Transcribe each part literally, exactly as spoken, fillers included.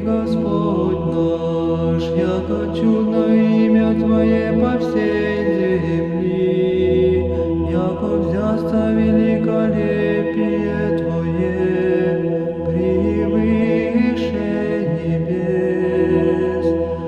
Господь наш, яко чудно имя Твое по всей земли, яко взяться великолепие Твое превыше небес.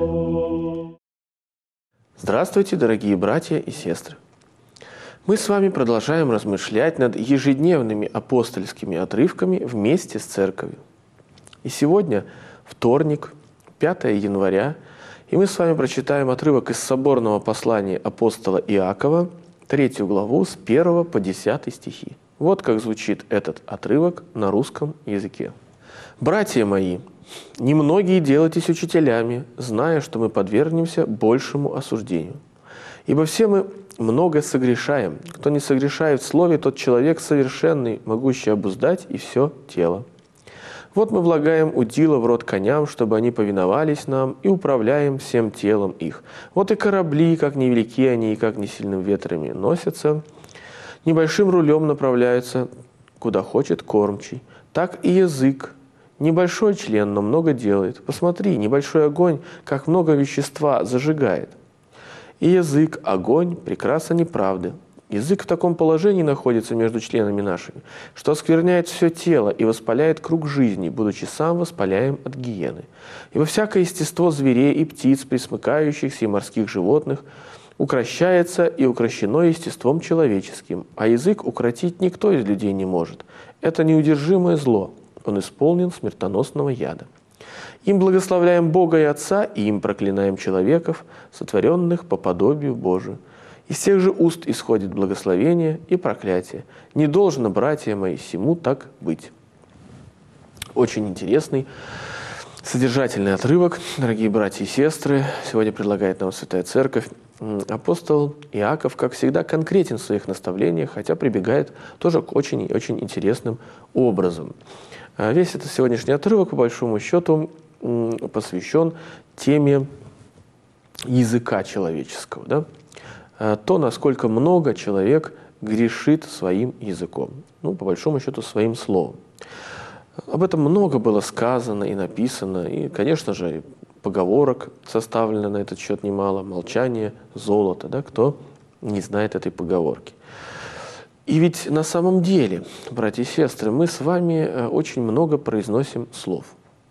Здравствуйте, дорогие братья и сестры! Мы с вами продолжаем размышлять над ежедневными апостольскими отрывками вместе с Церковью. И сегодня вторник, пятое января, и мы с вами прочитаем отрывок из соборного послания апостола Иакова, третью главу, с первого по десятый стихи. Вот как звучит этот отрывок на русском языке. «Братья мои, немногие делайтесь учителями, зная, что мы подвергнемся большему осуждению. Ибо все мы много согрешаем. Кто не согрешает в слове, тот человек совершенный, могущий обуздать и все тело. Вот мы влагаем удила в рот коням, чтобы они повиновались нам, и управляем всем телом их. Вот и корабли, как невелики они и как не сильным ветрами носятся, небольшим рулем направляются, куда хочет кормчий. Так и язык. Небольшой член, но много делает. Посмотри, небольшой огонь, как много вещества зажигает. И язык, огонь, прекраса неправды. Язык в таком положении находится между членами нашими, что оскверняет все тело и воспаляет круг жизни, будучи сам воспаляем от гиены. Ибо всякое естество зверей и птиц, пресмыкающихся и морских животных, укрощается и укрощено естеством человеческим, а язык укротить никто из людей не может. Это неудержимое зло, он исполнен смертоносного яда. Им благословляем Бога и Отца, и им проклинаем человеков, сотворенных по подобию Божию. Из тех же уст исходит благословение и проклятие. Не должно, братья мои, сему так быть». Очень интересный, содержательный отрывок, дорогие братья и сестры. Сегодня предлагает нам Святая Церковь. Апостол Иаков, как всегда, конкретен в своих наставлениях, хотя прибегает тоже к очень очень интересным образом. Весь этот сегодняшний отрывок, по большому счету, посвящен теме языка человеческого. Да? То, насколько много человек грешит своим языком, ну, по большому счету, своим словом. Об этом много было сказано и написано, и, конечно же, поговорок составлено на этот счет немало. «Молчание – золото». Да? Кто не знает этой поговорки? И ведь на самом деле, братья и сестры, мы с вами очень много произносим слов.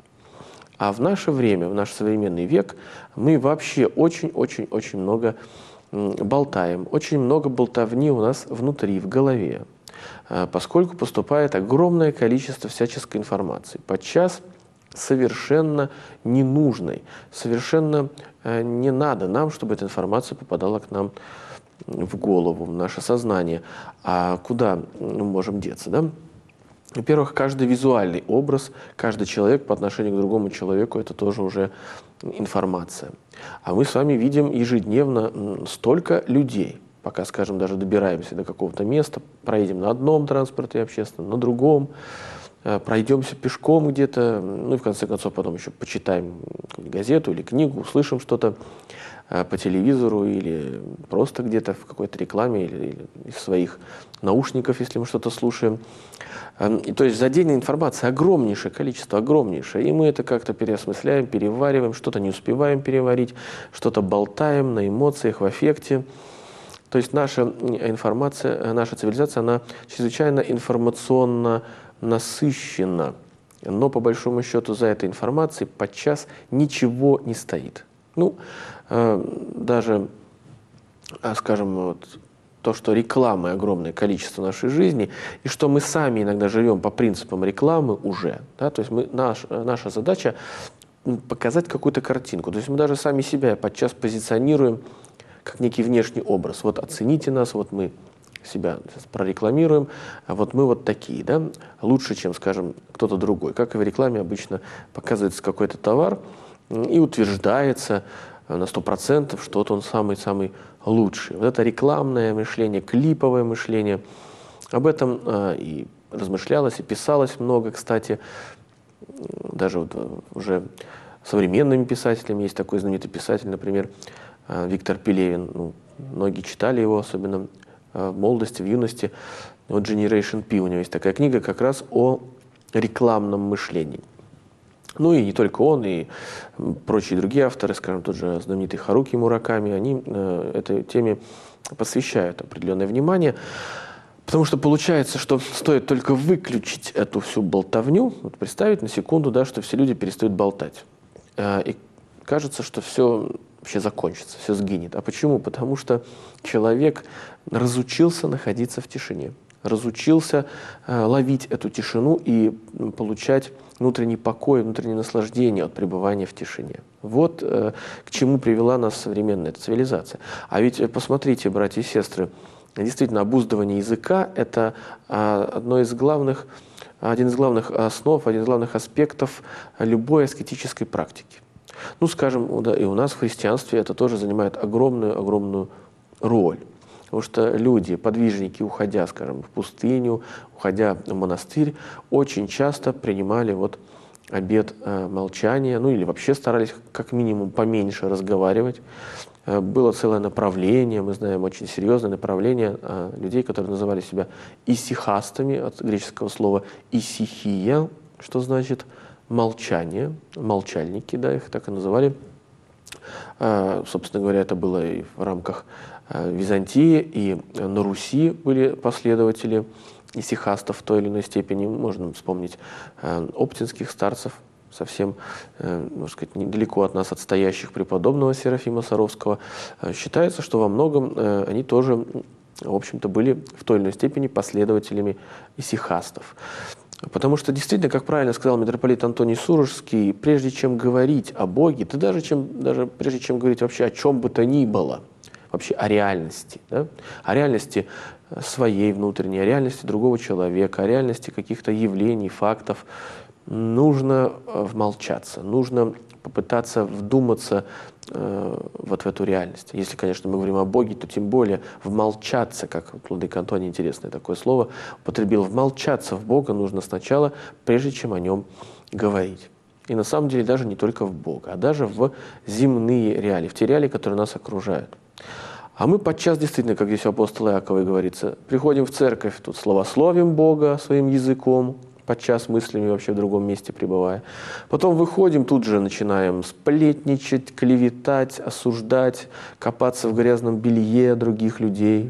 А в наше время, в наш современный век, мы вообще очень-очень-очень много болтаем. Очень много болтовни у нас внутри, в голове, поскольку поступает огромное количество всяческой информации, подчас совершенно ненужной, совершенно не надо нам, чтобы эта информация попадала к нам в голову, в наше сознание. А куда мы можем деться, да? Во-первых, каждый визуальный образ, каждый человек по отношению к другому человеку – это тоже уже информация. А мы с вами видим ежедневно столько людей, пока, скажем, даже добираемся до какого-то места, проедем на одном транспорте общественном, на другом, пройдемся пешком где-то, ну и в конце концов потом еще почитаем газету или книгу, услышим что-то по телевизору или просто где-то в какой-то рекламе или, или из своих наушников, если мы что-то слушаем. И, то есть за день информации огромнейшее количество, огромнейшее, и мы это как-то переосмысляем, перевариваем, что-то не успеваем переварить, что-то болтаем на эмоциях, в аффекте. То есть наша информация, наша цивилизация, она чрезвычайно информационно насыщена, но по большому счету за этой информацией подчас ничего не стоит. Ну, э, даже, скажем, вот, то, что рекламы огромное количество в нашей жизни, и что мы сами иногда живем по принципам рекламы уже. Да? То есть мы, наш, наша задача показать какую-то картинку. То есть мы даже сами себя подчас позиционируем как некий внешний образ. Вот оцените нас, вот мы себя прорекламируем, а вот мы вот такие, да, лучше, чем, скажем, кто-то другой. Как и в рекламе обычно показывается какой-то товар и утверждается на сто процентов, что вот он самый-самый лучший. Вот это рекламное мышление, клиповое мышление, об этом а, и размышлялось, и писалось много, кстати, даже вот уже современными писателями. Есть такой знаменитый писатель, например, Виктор Пелевин. Ну, многие читали его, особенно в молодости, в юности. Вот Generation P, у него есть такая книга как раз о рекламном мышлении. Ну и не только он, и прочие другие авторы, скажем, тот же знаменитый Харуки Мураками, они э, этой теме посвящают определенное внимание, потому что получается, что стоит только выключить эту всю болтовню, вот представить на секунду, да, что все люди перестают болтать. Э, и кажется, что все вообще закончится, все сгинет. А почему? Потому что человек разучился находиться в тишине, разучился э, ловить эту тишину и получать внутренний покой, внутреннее наслаждение от пребывания в тишине. Вот э, к чему привела нас современная цивилизация. А ведь э, посмотрите, братья и сестры, действительно, обуздывание языка – это э, одно из главных, один из главных основ, один из главных аспектов любой аскетической практики. Ну, скажем, да, и у нас в христианстве это тоже занимает огромную-огромную роль. Потому что люди, подвижники, уходя, скажем, в пустыню, уходя в монастырь, очень часто принимали вот обет э, молчания, ну или вообще старались как минимум поменьше разговаривать. Э, было целое направление, мы знаем, очень серьезное направление э, людей, которые называли себя исихастами, от греческого слова исихия, что значит молчание, молчальники, да, их так и называли. Э, собственно говоря, это было и в рамках Византии, и на Руси были последователи исихастов в той или иной степени. Можно вспомнить э, оптинских старцев, совсем, э, можно сказать, недалеко от нас отстоящих преподобного Серафима Саровского. Э, считается, что во многом э, они тоже, в общем-то, были в той или иной степени последователями исихастов. Потому что действительно, как правильно сказал митрополит Антоний Сурожский, прежде чем говорить о Боге, да даже, чем, даже прежде чем говорить вообще о чем бы то ни было, вообще о реальности, да? О реальности своей внутренней, о реальности другого человека, о реальности каких-то явлений, фактов, нужно вмолчаться, нужно попытаться вдуматься э, вот в эту реальность. Если, конечно, мы говорим о Боге, то тем более вмолчаться, как вот владыка Антоний интересное такое слово употребил, вмолчаться в Бога нужно сначала, прежде чем о нем говорить. И на самом деле даже не только в Бога, а даже в земные реалии, в те реалии, которые нас окружают. А мы подчас действительно, как здесь у апостола Иакова и говорится, приходим в церковь, тут славословим Бога своим языком, подчас мыслями вообще в другом месте пребывая. Потом выходим, тут же начинаем сплетничать, клеветать, осуждать, копаться в грязном белье других людей,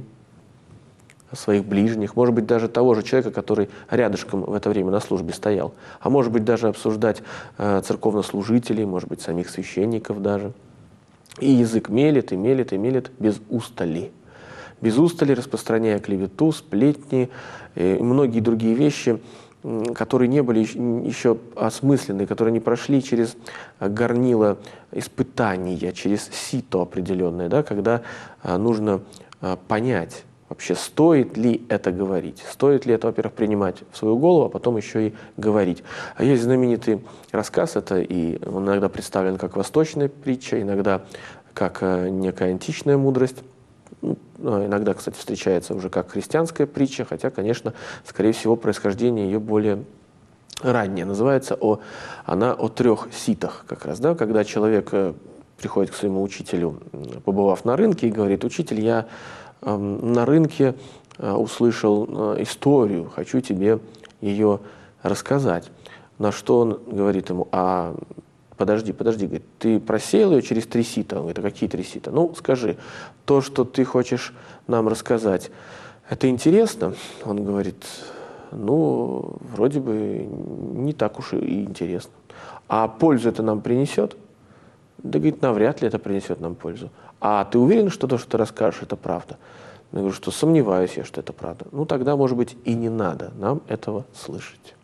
своих ближних, может быть, даже того же человека, который рядышком в это время на службе стоял, а может быть, даже обсуждать э, церковнослужителей, может быть, самих священников даже. И язык мелет, и мелет, и мелет без устали. Без устали, распространяя клевету, сплетни и многие другие вещи, которые не были еще осмыслены, которые не прошли через горнило испытания, через сито определенное, да, когда нужно понять, вообще стоит ли это говорить, стоит ли это, во-первых, принимать в свою голову, а потом еще и говорить. А есть знаменитый рассказ, это и он иногда представлен как восточная притча, иногда как некая античная мудрость. Иногда, кстати, встречается уже как христианская притча, хотя, конечно, скорее всего, происхождение ее более раннее. Называется о, она о трех ситах как раз, да, когда человек приходит к своему учителю, побывав на рынке, и говорит: «Учитель, я э, на рынке э, услышал э, историю, хочу тебе ее рассказать». На что он говорит ему: «А подожди, подожди, говорит, ты просеял ее через три сита?» Он говорит: «А какие три сита?» «Ну, скажи, то, что ты хочешь нам рассказать, это интересно?» Он говорит: «Ну, вроде бы не так уж и интересно». «А пользу это нам принесет?» Да, говорит, навряд ли это принесет нам пользу. «А ты уверен, что то, что ты расскажешь, это правда?» Я говорю, что сомневаюсь я, что это правда. «Ну, тогда, может быть, и не надо нам этого слышать».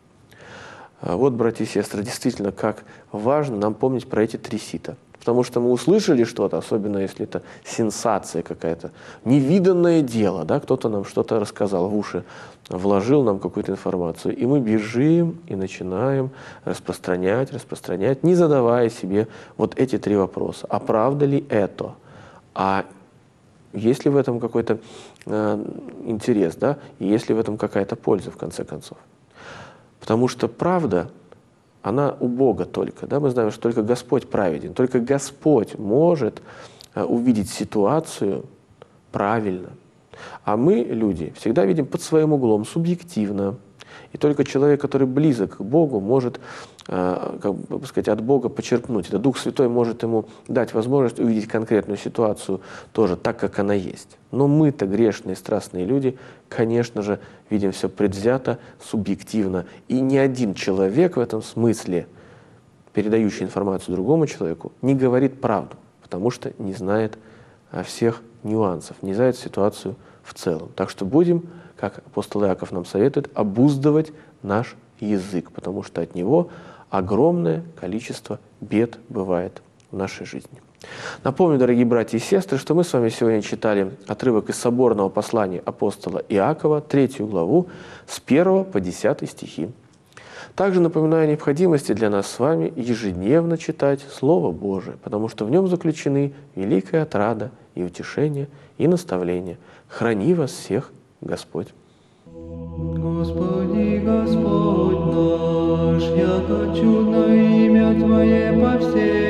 Вот, братья и сестры, действительно, как важно нам помнить про эти три сита. Потому что мы услышали что-то, особенно если это сенсация какая-то, невиданное дело, да, кто-то нам что-то рассказал в уши, вложил нам какую-то информацию, и мы бежим и начинаем распространять, распространять, не задавая себе вот эти три вопроса. А правда ли это? А есть ли в этом какой-то э, интерес, да? И есть ли в этом какая-то польза, в конце концов? Потому что правда, она у Бога только. Да? Мы знаем, что только Господь праведен. Только Господь может э, увидеть ситуацию правильно. А мы, люди, всегда видим под своим углом, субъективно. И только человек, который близок к Богу, может как бы сказать, от Бога почерпнуть. Это Дух Святой может ему дать возможность увидеть конкретную ситуацию тоже так, как она есть. Но мы-то, грешные, страстные люди, конечно же, видим все предвзято, субъективно. И ни один человек в этом смысле, передающий информацию другому человеку, не говорит правду, потому что не знает всех нюансов, не знает ситуацию в целом. Так что будем, как апостол Иаков нам советует, обуздывать наш язык, потому что от него огромное количество бед бывает в нашей жизни. Напомню, дорогие братья и сестры, что мы с вами сегодня читали отрывок из соборного послания апостола Иакова, третью главу, с первого по десятый стихи. Также напоминаю о необходимости для нас с вами ежедневно читать Слово Божие, потому что в нем заключены великая отрада и утешение, и наставление. Храни вас всех Господь. Господи, Господь наш, яко чудно имя Твое по всей